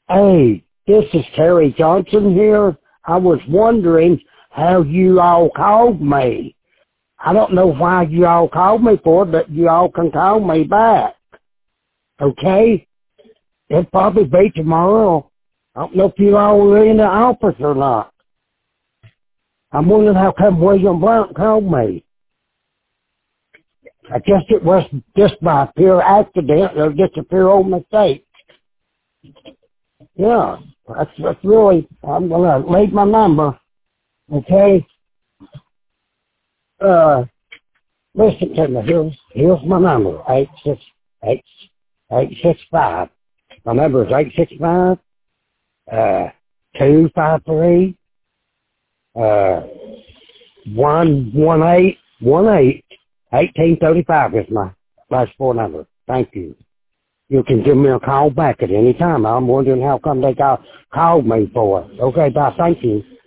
Hey, this is Terry Johnson here. I was wondering how you all called me. I don't know why you all called me for, but you all can call me back. Okay? It'll probably be tomorrow. I don't know if you all were in the office or not. I'm wondering how come William Blount called me. I guess it was just by pure accident or just a pure old mistake. Yeah, that's really, I'm going to leave my number, okay? Listen to me, here's my number, 865. My number is 865, 253, 11818. 1835 is my last four number. Thank you. You can give me a call back at any time. I'm wondering how come they called me for it. Okay, bye. Thank you.